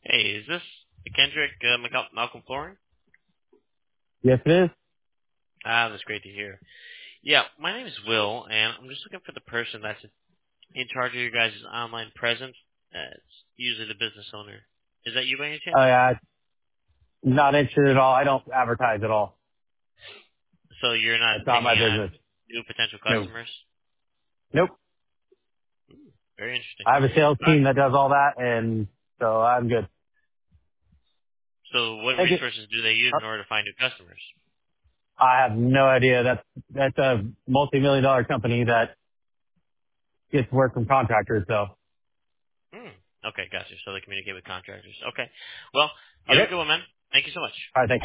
Hey, is this Kendrick Malcolm Flooring? Yes, it is. That's great to hear. Yeah, my name is Will, and I'm just looking for the person that's in charge of your guys' online presence. It's usually the business owner. Is that you by any chance? Oh yeah, not interested at all. I don't advertise at all. So you're not That's not my taking on business. new potential No. customers? Nope. Very interesting. I have a sales All right. team that does all that, and so I'm good. So what Thank you. resources do they use in order to find new customers? I have no idea. That's a multi-million-dollar company that gets work from contractors. So Hmm. Okay, gotcha. So they communicate with contractors. Okay. Well, you have a okay. good one, man. Thank you so much. All right. Thanks.